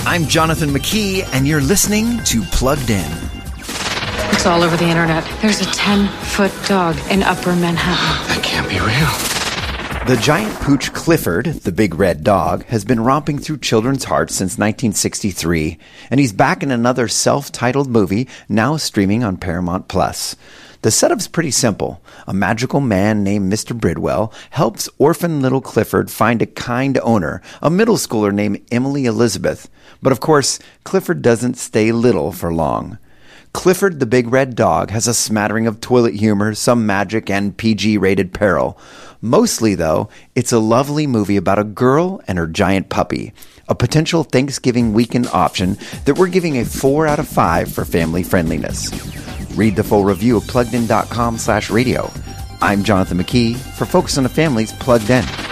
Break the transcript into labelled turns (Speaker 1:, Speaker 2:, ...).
Speaker 1: I'm Jonathan McKee, and you're listening to Plugged In.
Speaker 2: It's all over the internet. There's a 10-foot dog in Upper Manhattan.
Speaker 3: That can't be real.
Speaker 1: The giant pooch Clifford, the big red dog, has been romping through children's hearts since 1963, and he's back in another self-titled movie now streaming on Paramount+. The setup's pretty simple. A magical man named Mr. Bridwell helps orphan little Clifford find a kind owner, a middle schooler named Emily Elizabeth. But of course, Clifford doesn't stay little for long. Clifford the Big Red Dog has a smattering of toilet humor, some magic, and PG-rated peril. Mostly, though, it's a lovely movie about a girl and her giant puppy, a potential Thanksgiving weekend option that we're giving a 4 out of 5 for family friendliness. Read the full review at PluggedIn.com/radio. I'm Jonathan McKee for Focus on the Family's Plugged In.